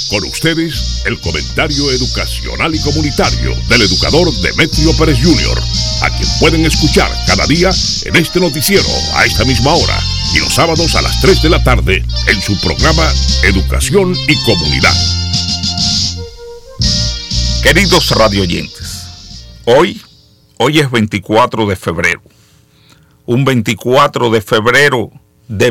Con ustedes, el comentario educacional y comunitario del educador Demetrio Pérez Jr., a quien pueden escuchar cada día en este noticiero a esta misma hora y los sábados a las 3 de la tarde en su programa Educación y Comunidad. Queridos radioyentes, hoy es 24 de febrero. Un 24 de febrero de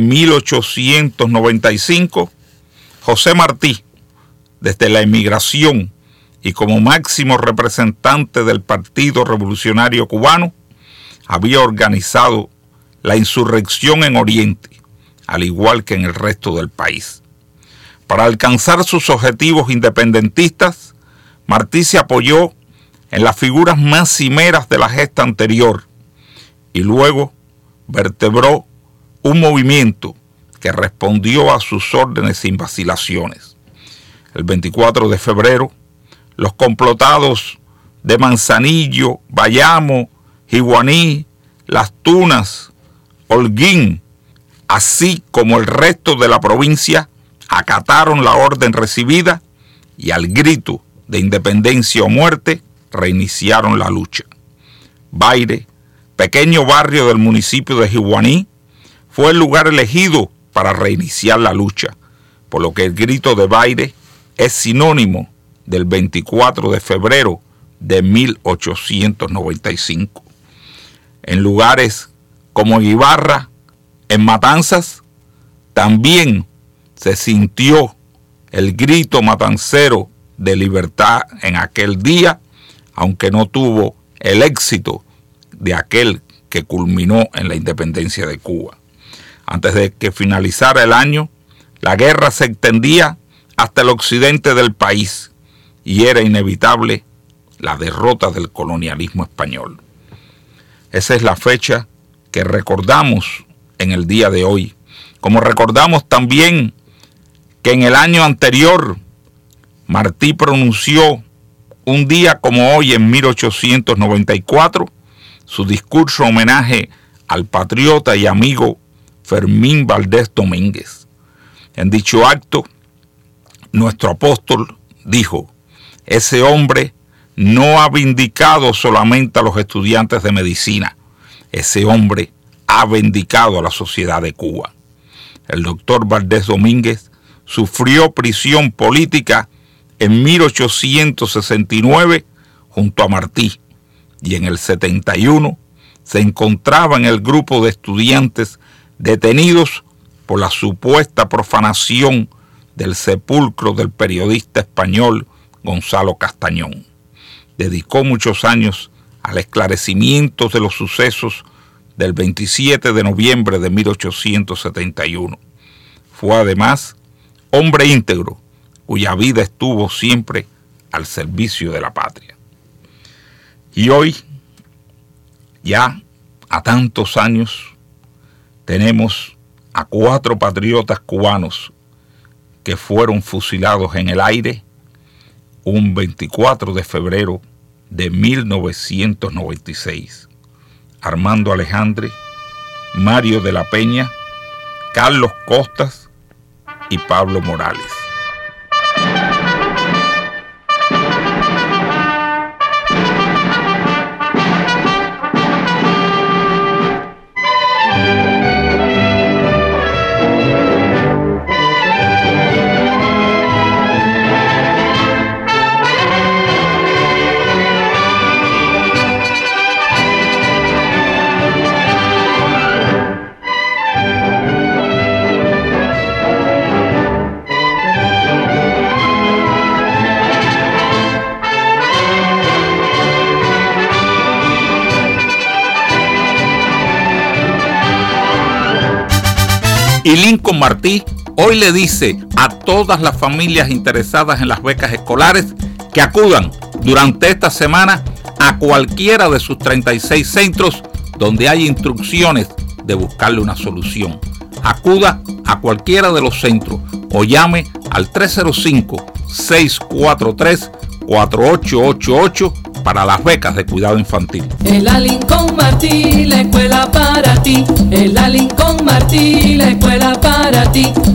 1895, José Martí, desde la emigración y como máximo representante del Partido Revolucionario Cubano, había organizado la insurrección en Oriente, al igual que en el resto del país. Para alcanzar sus objetivos independentistas, Martí se apoyó en las figuras más cimeras de la gesta anterior y luego vertebró un movimiento que respondió a sus órdenes sin vacilaciones. El 24 de febrero, los complotados de Manzanillo, Bayamo, Jiguaní, Las Tunas, Holguín, así como el resto de la provincia, acataron la orden recibida y al grito de independencia o muerte, reiniciaron la lucha. Baire, pequeño barrio del municipio de Jiguaní, fue el lugar elegido para reiniciar la lucha, por lo que el grito de Baire es sinónimo del 24 de febrero de 1895. En lugares como Ibarra, en Matanzas, también se sintió el grito matancero de libertad en aquel día, aunque no tuvo el éxito de aquel que culminó en la independencia de Cuba. Antes de que finalizara el año, la guerra se extendía hasta el occidente del país y era inevitable la derrota del colonialismo español. Esa es la fecha que recordamos en el día de hoy, como recordamos también que en el año anterior Martí pronunció un día como hoy en 1894 su discurso homenaje al patriota y amigo Fermín Valdés Domínguez. En dicho acto, nuestro apóstol dijo: ese hombre no ha vindicado solamente a los estudiantes de medicina, ese hombre ha vindicado a la sociedad de Cuba. El doctor Valdés Domínguez sufrió prisión política en 1869 junto a Martí y en el 71 se encontraba en el grupo de estudiantes detenidos por la supuesta profanación del sepulcro del periodista español Gonzalo Castañón. Dedicó muchos años al esclarecimiento de los sucesos del 27 de noviembre de 1871. Fue además hombre íntegro, cuya vida estuvo siempre al servicio de la patria. Y hoy, ya a tantos años, tenemos a 4 patriotas cubanos que fueron fusilados en el aire un 24 de febrero de 1996. Armando Alejandre, Mario de la Peña, Carlos Costas y Pablo Morales. Y Lincoln Martí hoy le dice a todas las familias interesadas en las becas escolares que acudan durante esta semana a cualquiera de sus 36 centros donde hay instrucciones de buscarle una solución. Acuda a cualquiera de los centros o llame al 305-643-4888 para las becas de cuidado infantil. En la Lincoln Martí, la escuela para ti. En la Lincoln Martí, la escuela para ti.